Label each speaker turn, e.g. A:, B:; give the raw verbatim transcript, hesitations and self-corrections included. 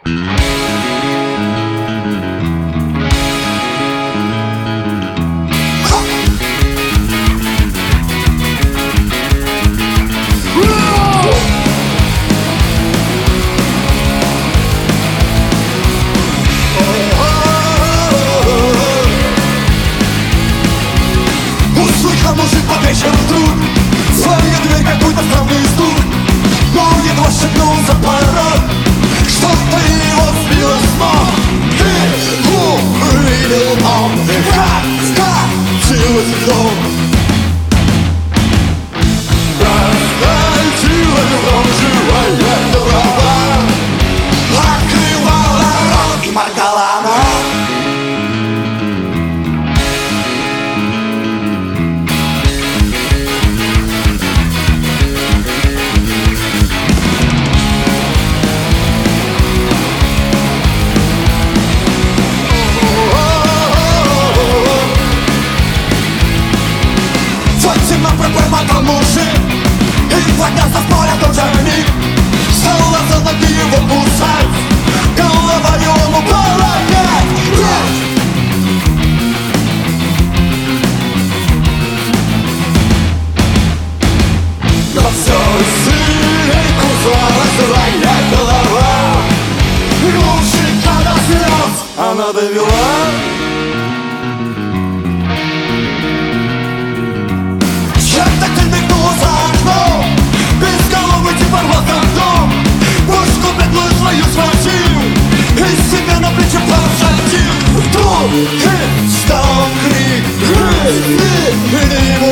A: Услышал мужик под вечер вдруг свою дверь какой-то странный стук, но едва шагнул за порог, что-то его сбило с ног. Ты увидел он, как скатилась в дом. Раскатилась в дом живая голова, открывала рот и моргала она. Темно пробормотал мужик и поднялся с поля в тот же миг. Стала за ноги его кусать, голова ему упала опять. Нет! Но все сильней кусалась злая голова, и мужика до слез она довела. Свою схватил и себя на плечи посадил. Вдруг и стал крик, и, и, и, и